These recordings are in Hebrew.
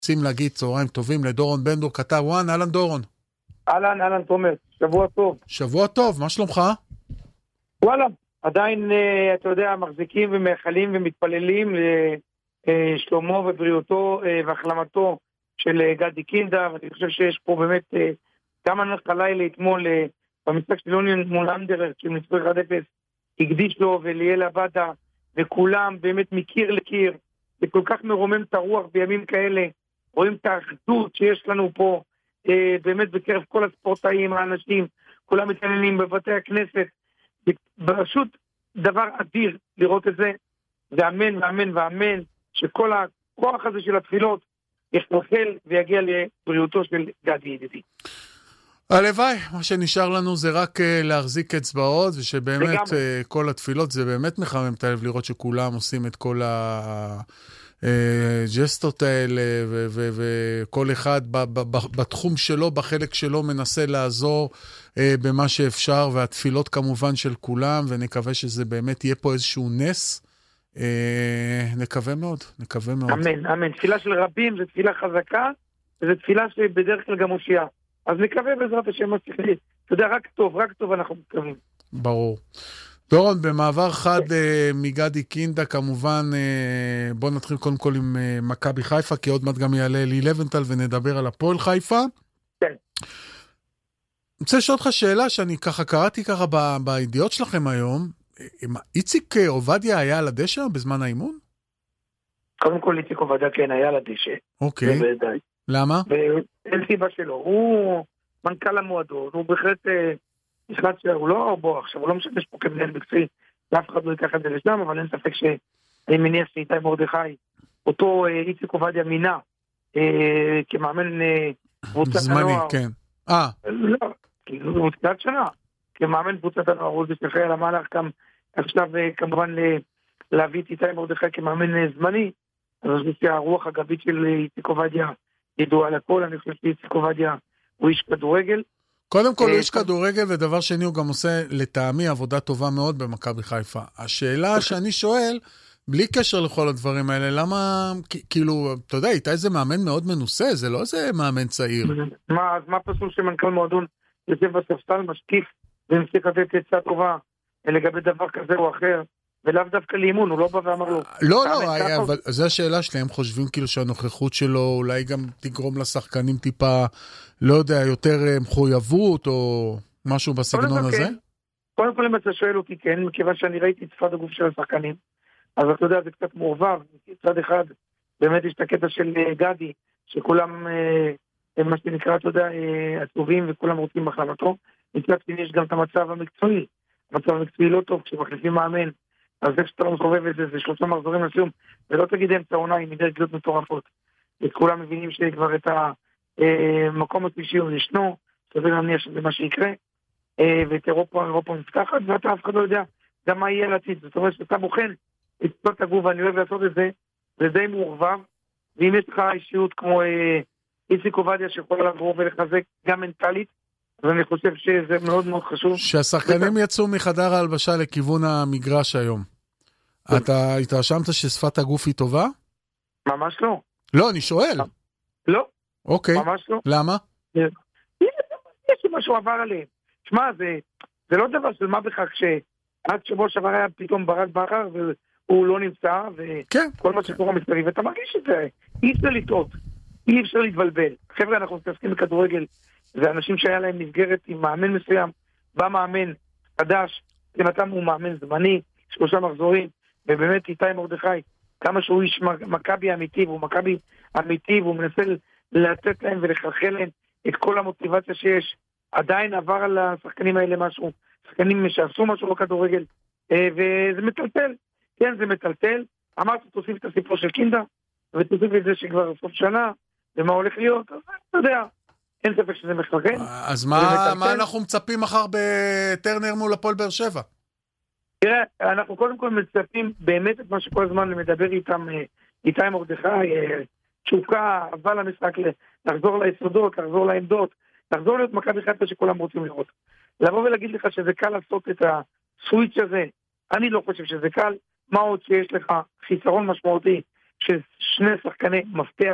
רוצים להגיד צהריים טובים לדורון בנדור, כתב וואן, אהלן דורון. אהלן תומר, שבוע טוב. שבוע טוב, מה שלומך? וואלה, עדיין, אתה יודע, מחזיקים ומאחלים ומתפללים לשלומו ובריאותו והחלמתו של גדי קינדה, ואני חושב שיש פה באמת גם הלילה אתמול במשחק של יוניון מול אנדרר, שניצחו 1-0, הקדיש לו וליאל עבדה, וכולם באמת מקיר לקיר, וכל כך מרומם את הרוח בימים כאלה, רואים את האחדות שיש לנו פה, באמת בקרב כל הספורטאים, האנשים, כולם מתעניינים בבתי הכנסת, ברשות דבר אדיר לראות את זה, ואמן ואמן ואמן, שכל הכוח הזה של התפילות יחלחל ויגיע לבריאותו של גדי ידידי. הלוואי, מה שנשאר לנו זה רק להחזיק אצבעות, ושבאמת כל התפילות זה באמת מחמם את הלב לראות שכולם עושים את כל הג'סטות האלה, וכל אחד בתחום שלו, בחלק שלו מנסה לעזור במה שאפשר, והתפילות כמובן של כולם, ונקווה שזה באמת יהיה פה איזשהו נס. נקווה מאוד. אמן. תפילה של רבים זה תפילה חזקה, וזו תפילה שבדרך כלל גם מושיעה. אז נקווה בעזרת השם, אתה יודע, רק טוב אנחנו מתקווים. ברור. דורון, במעבר חד מגדי קינדה, כמובן, בוא נתחיל קודם כל עם מכבי חיפה, כי עוד מעט גם יעלה אלי לבנטל ונדבר על הפועל חיפה. כן. אני רוצה לשאול אותך שאלה שאני ככה קראתי ככה בידיעות שלכם היום, איציק עובדיה היה על הדשא בזמן האימון? קודם כל איציק עובדיה כן היה על הדשא. אוקיי. למה? ואין סיבה שלו. הוא מנכ"ל המועדון, הוא בהחלט החלט שהוא לא בוא, עכשיו הוא לא משמש פה כמנהל מקצועי, ואף אחד לא ייקח את זה לשם, אבל אין ספק שאני מניח שאיתי מרדכי, אותו איציק עובדיה מינה כמאמן קבוצת הנוער. זמני, כן. לא, כי הוא תקלת שנה. כמאמן קבוצת הנוער, הוא זכרי על המהלך גם עכשיו כמובן להביא את איתי מרדכי כמאמן זמני, אז אני חושב שהרוח הגבית של איציק עובדיה ידוע על הכל, אני חושב שאיציק עובדיה הוא איש כדורגל. קודם כל הוא איש כדורגל, ודבר שני הוא גם עושה לטעמי עבודה טובה מאוד במכבי חיפה. השאלה שאני שואל, בלי קשר לכל הדברים האלה, למה, כאילו, אתה יודע, איתי זה מאמן מאוד מנוסה, זה לא איזה מאמן צעיר. אז מה פסול שמנכ"ל מועדון יושב בספסל משקיף, וממשיך לתת עצה טובה לגבי דבר כזה או אחר, ולאו דווקא לאימון, הוא לא בא ואמר לו. לא, אבל זו השאלה שלהם, חושבים כאילו שהנוכחות שלו אולי גם תגרום לשחקנים טיפה, לא יודע, יותר מחויבות או משהו בסגנון הזה? קודם כל אם אתה שואל אותי כן, מכיוון שאני ראיתי את שפת הגוף של השחקנים, אז אתה יודע, זה קצת מעורבב, מצד אחד, באמת יש את הקטע של גדי, שכולם, מה שנקרא, אתה יודע, עצובים וכולם רוצים בחלמתו, מצד שני יש גם את המצב המקצועי, המצב המקצועי לא טוב, כשמחליפים מאמן, אז זה שאתה לא מסובב את זה, זה 3 מחזורים לסיום, ולא תגיד אמצע עונה עם מדי גדות מטורפות. וכולם מבינים שכבר את המקום השלישי הוא ישנו, סביר להניח שזה מה שיקרה, ואת אירופה נפתחת, ואתה אף אחד לא יודע גם מה יהיה לעתיד. זאת אומרת שאתה בוחן את שפת הגוף, ואני אוהב לעשות את זה, זה די מעורבב, ואם יש לך אישיות כמו איציק עובדיה שיכול לבוא ולחזק גם מנטלית, ואני חושב שזה מאוד מאוד חשוב. שהשחקנים יצאו מחדר ההלבשה לכיוון המגרש היום. אתה התרשמת ששפת הגוף היא טובה? ממש לא. לא, אני שואל. לא. אוקיי. ממש לא. למה? יש משהו עבר עליהם. שמע, זה לא דבר של מה בכך שעד שבוע שעבר היה פתאום ברק בכר והוא לא נמצא, וכל מה שקורה מסביב, ואתה מרגיש את זה. אי אפשר לטעות. אי אפשר להתבלבל. חבר'ה, אנחנו מתעסקים בכדורגל, זה אנשים שהיה להם מסגרת עם מאמן מסוים, בא מאמן חדש, כנתם הוא מאמן זמני, 3 מחזורים, ובאמת איתי מרדכי, כמה שהוא איש מכבי אמיתי, והוא מכבי אמיתי, והוא מנסה לתת להם ולחלחל להם את כל המוטיבציה שיש, עדיין עבר על השחקנים האלה משהו, שחקנים שעשו משהו בכדורגל, וזה מטלטל, כן, זה מטלטל, אמרתי, תוסיף את הסיפור של קינדה, ותוסיף את זה שכבר סוף שנה, ומה הולך להיות, אז אתה יודע, אין ספק שזה מחלחל. אז מה אנחנו מצפים מחר בטרנר מול הפועל באר שבע? תראה, אנחנו קודם כל מצפים באמת את מה שכל הזמן מדבר איתם, איתי מרדכי, תשוקה, אבל המשחק, לחזור ליסודות, לחזור לעמדות, לחזור להיות מכבי חיפה שכולם רוצים לראות. לבוא ולהגיד לך שזה קל לעשות את הסוויץ' הזה, אני לא חושב שזה קל, מה עוד שיש לך חיסרון משמעותי של 2 שחקני מפתח,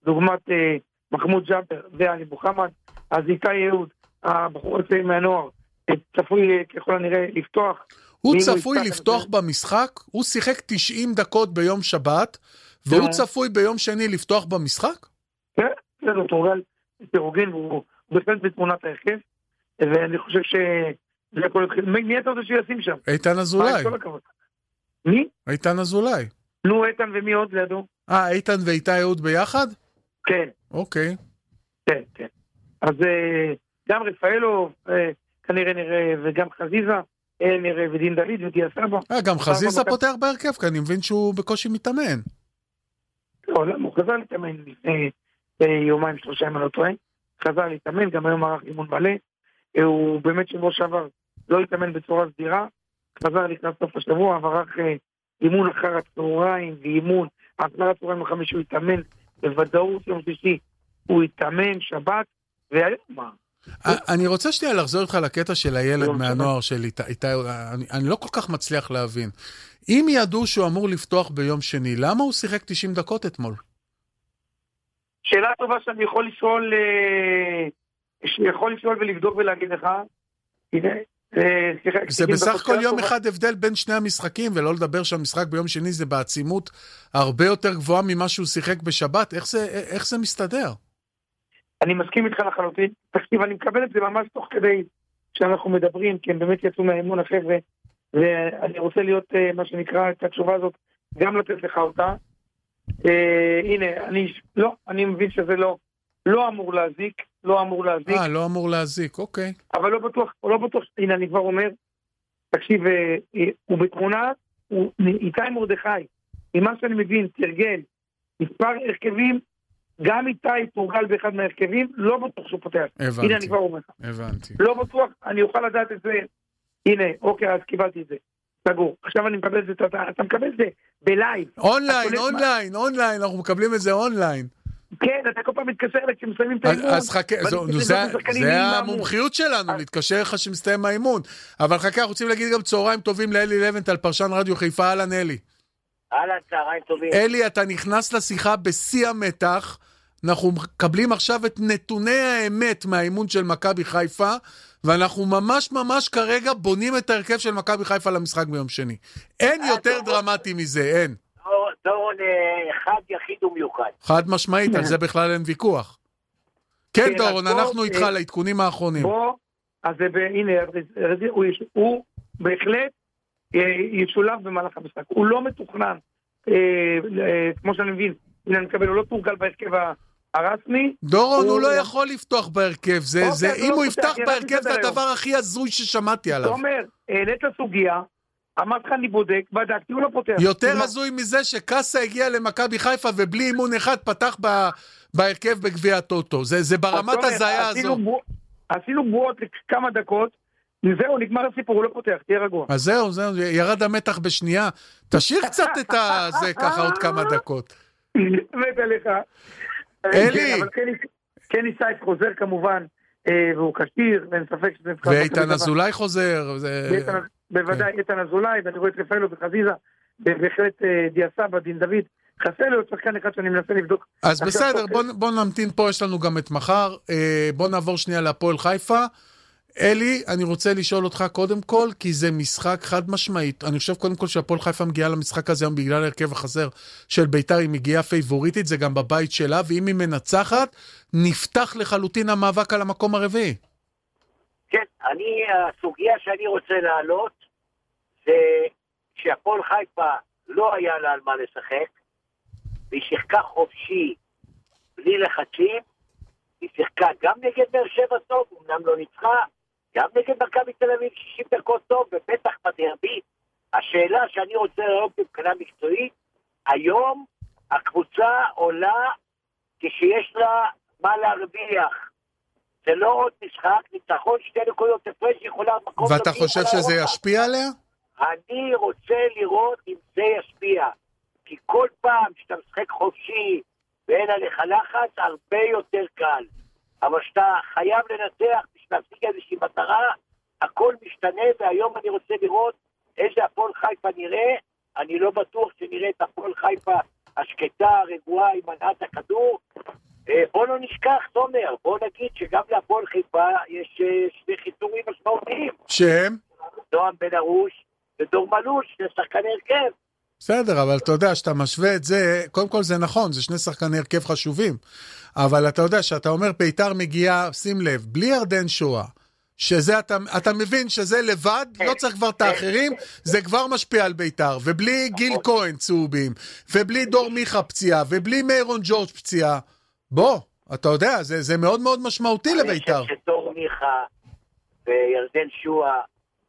דוגמת מחמוד ג'אבר ואלי מוחמד, אז איתי יהוד, הבחור הצעיר מהנוער, צפוי ככל הנראה לפתוח. הוא צפוי לפתוח במשחק? הוא שיחק 90 דקות ביום שבת, והוא צפוי ביום שני לפתוח במשחק? כן, זה תורגל פירוגין, והוא בכלל בתמונת ההרכב, ואני חושב שזה יכול להתחיל. מי אתה רוצה שישים שם? איתן אזולאי. מי? איתן אזולאי. נו, איתן ומי עוד לידו? איתן ואיתי יהוד ביחד? כן. אוקיי. כן, כן. אז גם רפאלוב, כנראה נראה, וגם חזיזה, נראה, ודין דוד ודיה סבא. גם חזיזה פותח בהרכב, כי אני מבין שהוא בקושי מתאמן. לא, הוא חזר להתאמן לפני יומיים, 3 ימים, אני לא טועה. חזר להתאמן, גם היום מערך אימון מלא. הוא באמת שבוע שעבר לא התאמן בצורה סדירה. חזר לקראת סוף השבוע, ערך אימון אחר הצהריים, ואימון אחר הצהריים החמישי הוא התאמן, בוודאות יום שלישי הוא התאמן, שבת, והיום מה? אני רוצה שנייה לחזור איתך לקטע של הילד מהנוער של איתי, אני לא כל כך מצליח להבין. אם ידעו שהוא אמור לפתוח ביום שני, למה הוא שיחק 90 דקות אתמול? שאלה טובה שאני יכול לשאול ולבדוק ולהגיד לך. זה בסך הכל יום אחד הבדל בין שני המשחקים, ולא לדבר שהמשחק ביום שני זה בעצימות הרבה יותר גבוהה ממה שהוא שיחק בשבת. איך זה מסתדר? אני מסכים איתך לחלוטין. תקשיב, אני מקבל את זה ממש תוך כדי שאנחנו מדברים, כי הם באמת יצאו מהאימון החבר'ה, ואני רוצה להיות, מה שנקרא, את התשובה הזאת, גם לתת לך אותה. הנה, אני מבין שזה לא אמור להזיק, לא אמור להזיק, אוקיי. אבל לא בטוח, הנה, אני כבר אומר, תקשיב, הוא בתמונה, איתי מרדכי, ממה שאני מבין, תרגל, מספר הרכבים, גם איתי תורגל באחד מהרכבים, לא בטוח שהוא פותח. הבנתי. הנה, אני כבר אומר. הבנתי. לא בטוח, אני אוכל לדעת את זה. הנה, אוקיי, אז קיבלתי את זה. סגור. עכשיו אני מקבל את זה, אתה מקבל את זה בלייב. אונליין, אנחנו מקבלים את זה אונליין. כן, אתה כל פעם מתקשר אליי כשמסיימים את האימון. אז חכה, זה המומחיות שלנו, להתקשר לך שמסתיים האימון. אבל חכה, אנחנו רוצים להגיד גם צהריים טובים לאלי לבנטל, פרשן רדיו חיפה. אהלן אלי. אהלן, צהריים טובים. אלי, אתה נכנס לשיחה בשיא המתח. אנחנו מקבלים עכשיו את נתוני האמת מהאימון של מכבי חיפה, ואנחנו ממש כרגע בונים את ההרכב של מכבי חיפה למשחק ביום שני. אין יותר דרמטי מזה, אין. דורון אחד יחיד ומיוחד. חד משמעית, על זה בכלל אין ויכוח. כן, דורון, אנחנו איתך לעדכונים האחרונים. אז הנה, הוא בהחלט ישולב במהלך המשחק. הוא לא מתוכנן, כמו שאני מבין, הנה אני מקבל, הוא לא תורגל בהרכב הרסמי. דורון, הוא לא יכול לפתוח בהרכב. אם הוא יפתח בהרכב, זה הדבר הכי הזוי ששמעתי עליו. זאת אומרת, העלית הסוגיה, אמרת לך אני בודק, בדקתי, הוא לא פותח. יותר הזוי מזה שקאסה הגיע למכבי חיפה ובלי אימון אחד פתח בהרכב בגביע הטוטו. זה ברמת הזיה הזו. עשינו בועות לכמה דקות, זהו, נגמר הסיפור, הוא לא פותח, תהיה רגוע. אז זהו, ירד המתח בשנייה. תשאיר קצת את זה ככה עוד כמה דקות. מת עליך. אלי. אבל כן ניסייף חוזר כמובן, והוא כשיר, ואין ספק שזה... ואיתן אזולאי חוזר. בוודאי, איתן אזולאי, ואני רואה את רפאלוב וחזיזה, בהחלט דיה סבא, דין דוד, חסר לי עוד שחקן אחד שאני מנסה לבדוק. אז בסדר, בוא נמתין פה, יש לנו גם את מחר, בוא נעבור שנייה להפועל חיפה. אלי, אני רוצה לשאול אותך קודם כל, כי זה משחק חד משמעית. אני חושב קודם כל שהפועל חיפה מגיעה למשחק הזה היום בגלל הרכב החסר של ביתר, היא מגיעה פייבוריטית, זה גם בבית שלה, ואם היא מנצחת, נפתח לחלוטין המאבק על המקום הרביעי. כן, הסוגיה שאני רוצה להעלות, זה שהפועל חיפה לא היה לה על מה לשחק, והיא שיחקה חופשי, בלי לחצים, היא שיחקה גם נגד באר שבע טוב, אמנם לא ניצחה, גם נגד מכבי תל אביב 60 דקות טוב, ובטח בדרבי. השאלה שאני רוצה לראות מבחינה מקצועית, היום הקבוצה עולה כשיש לה מה להרוויח. זה לא עוד משחק, ניצחון 2 נקודות הפרש יכולה... ואתה חושב שזה ישפיע עליה? אני רוצה לראות אם זה ישפיע. כי כל פעם שאתה משחק חופשי ואין עליך לחץ, הרבה יותר קל. אבל שאתה חייב לנצח בשביל להשיג איזושהי מטרה, הכל משתנה, והיום אני רוצה לראות איזה הפועל חיפה נראה אני לא בטוח שנראה את הפועל חיפה השקטה, הרגועה, עם מנעת הכדור. בוא לא נשכח, תומר, בוא נגיד שגם להפועל חיפה יש שני חיסורים משמעותיים. שהם? נועם בן ארוש ודור מלול, שני שחקני הרכב. בסדר, אבל אתה יודע, שאתה משווה את זה, קודם כל זה נכון, זה שני שחקני הרכב חשובים, אבל אתה יודע, שאתה אומר, ביתר מגיעה, שים לב, בלי ירדן שואה, שזה, אתה מבין שזה לבד, לא צריך כבר את האחרים, זה כבר משפיע על ביתר, ובלי גיל כהן צהובים, ובלי דור מיכה פציעה, ובלי מיירון ג'ורג' פציעה, בוא, אתה יודע, זה מאוד מאוד משמעותי לביתר. אני חושב שדור מיכה וירדן שואה,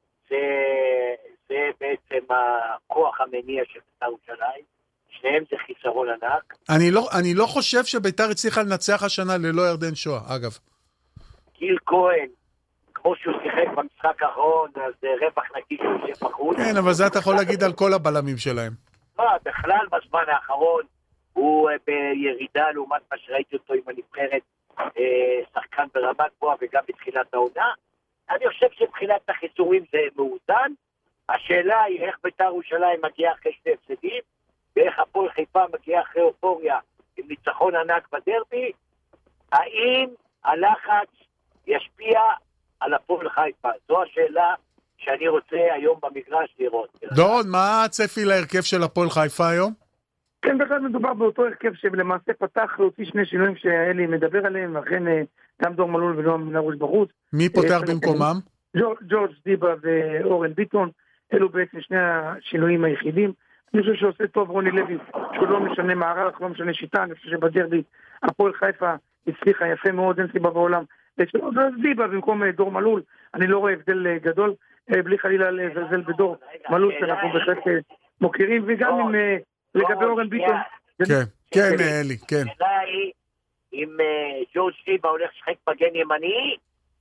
זה בעצם הכוח המניע של ביתר ירושלים, שניהם זה חיסרון ענק. אני לא חושב שביתר הצליחה לנצח השנה ללא ירדן שואה, אגב. גיל כהן, כמו שהוא שיחק במשחק האחרון, אז רווח נקי שהוא יושב בחוץ. כן, אבל זה אתה יכול להגיד על כל הבלמים שלהם. בכלל בזמן האחרון הוא בירידה לעומת מה שראיתי אותו עם הנבחרת, שחקן ברמה גבוהה וגם בתחילת העונה. אני חושב שבחינת החיסורים זה מאוזן. השאלה היא איך ביתר ירושלים מגיעה אחרי שני הפסדים, ואיך הפועל חיפה מגיעה אחרי אופוריה עם ניצחון ענק בדרבי. האם הלחץ ישפיע על הפועל חיפה? זו השאלה שאני רוצה היום במגרש לראות. דורון, מה הצפי להרכב של הפועל חיפה היום? כן, בכלל מדובר באותו הרכב שלמעשה פתח להוציא שני שינויים שאלי מדבר עליהם, ואכן גם דור מלול ונועם בן ארוש בחוץ. מי פותח במקומם? ג'ורג' דיבה ואורן ביטון, אלו בעצם שני השינויים היחידים. אני חושב שעושה טוב רוני לוי, שהוא לא משנה מערך, לא משנה שיטה, אני חושב שבדרבי הפועל חיפה הצליחה יפה מאוד, אין סיבה בעולם. דיבה במקום דור מלול, אני לא רואה הבדל גדול, בלי חלילה לזלזל בדור מלול, שאנחנו בהחלט מוכירים, וגם עם לגבי אורן ביטון. כן, אלי, כן. השאלה היא, אם ג'ורג' דיבה הולך לשחק מגן ימני?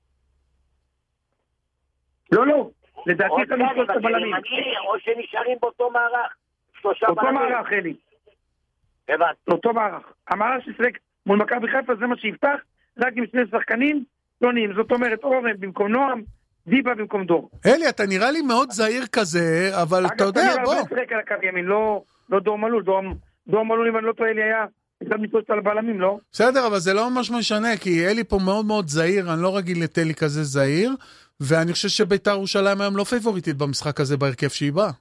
לא, לדעתי אתה נשלוש את הבלמים. או שנשארים באותו מערך. אותו מערך, אלי. הבנתי. אותו מערך. המערך ששחק מול מכבי חיפה זה מה שיפתח, רק עם שני שחקנים שונים. זאת אומרת, אורן במקום נועם, דיבה במקום דור. אלי, אתה נראה לי מאוד זהיר כזה, אבל אתה יודע, בוא. אגב, אתה נראה על הקו ימין, לא דור מלול. דור מלול, אם אני לא טועה, אלי היה קצת נשלוש על הבלמים, לא? בסדר, אבל זה לא ממש משנה, כי אלי פה מאוד מאוד זהיר, אני לא רגיל את אלי כזה זהיר, ואני חושב שביתר ירושלים היום לא פייבוריטית במשחק הזה בהרכב שהיא באה.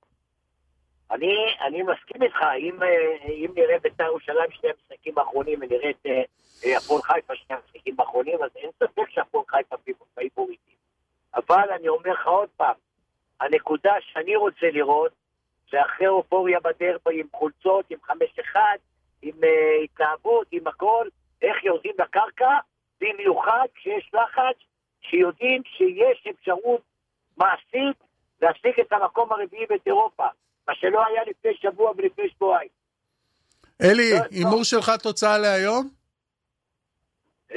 אני מסכים איתך, אם נראה ביתר ירושלים שני המשחקים האחרונים, ונראה את הפועל חיפה שני המשחקים האחרונים, אז אין ספק שהפועל חיפה פייבוריטית. אבל אני אומר לך עוד פעם, הנקודה שאני רוצה לראות, זה אחרי אופוריה בדרבי עם חולצות, עם 5-1, עם התלהבות, עם הכל, איך יורדים לקרקע, במיוחד כשיש לחץ, שיודעים שיש אפשרות מעשית להשיג את המקום הרביעי באירופה, מה שלא היה לפני שבוע ולפני שבועיים. אלי, אימור שלך תוצאה להיום? 3-1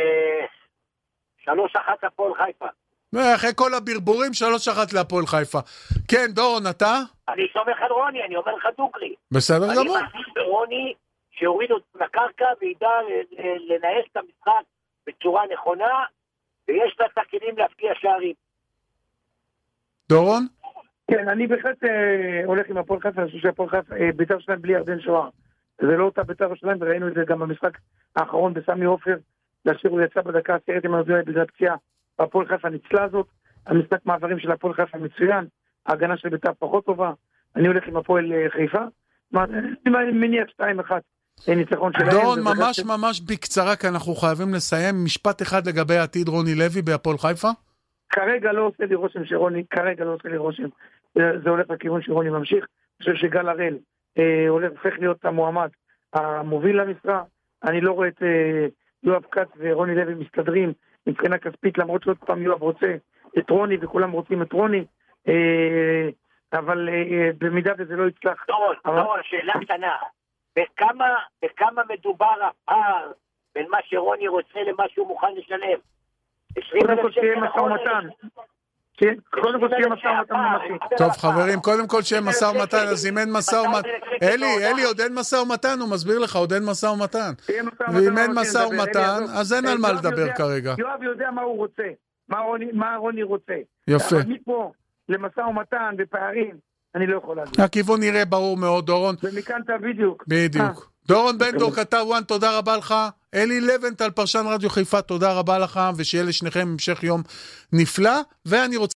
הפועל חיפה. אחרי כל הברבורים, 3-1 להפועל חיפה. כן, דורון, אתה? אני סומך על רוני, אני אומר לך דוגרי. בסדר גמור. אני מאמין ברוני שהוריד אותו לקרקע וידע לנהל את המשחק בצורה נכונה, ויש לה את הכלים להפקיע שערים. דורון? כן, אני בהחלט הולך עם הפועל חיפה, אני חושב שהפועל חיפה, ביתר שלהם בלי ירדן שואה. זה לא אותה ביתר שלהם, וראינו את זה גם במשחק האחרון בסמי עופר, לאשר הוא יצא בדקה העשירית עם הרזויה בגלל פציעה, והפועל חיפה ניצלה זאת, המשחק מעברים של הפועל חיפה מצוין, ההגנה של ביתר פחות טובה, אני הולך עם הפועל חיפה, אני מניח 2-1 ניצחון שלהם. דורון, ממש בקצרה, כי אנחנו חייבים לסיים, משפט אחד לגבי עתיד רוני לוי בהפועל חיפה? כרגע לא עושה לי רושם שרוני, זה הולך לכיוון שרוני ממשיך, אני חושב שגל הראל הופך להיות המועמד המוביל למשרה, אני לא רואה את יואב קץ ורוני לוי מסתדרים מבחינה כספית, למרות שעוד פעם יואב רוצה את רוני וכולם רוצים את רוני, אבל במידה וזה לא יצלח. דורון, שאלה קטנה, בכמה מדובר הפער בין מה שרוני רוצה למה שהוא מוכן לשלם? קודם כל שיהיה משא ומתן. קודם כל שיהיה משא ומתן ממשי. טוב חברים, קודם כל שיהיה משא ומתן, אז אם אין משא ומתן, אלי, עוד אין משא ומתן, הוא מסביר לך, עוד אין משא ומתן. ואם אין משא ומתן, אז אין על מה לדבר כרגע. יואב יודע מה הוא רוצה, מה רוני רוצה. יפה. אבל מפה למשא ומתן ופערים, אני לא יכול להגיד. הכיוון נראה ברור מאוד, דורון. ומכאן אתה בדיוק. בדיוק. דורון בן דור, כתב וואן, תודה רבה לך. אלי לבנטל, פרשן רדיו חיפה, תודה רבה לך, ושיהיה לשניכם המשך יום נפלא, ואני רוצה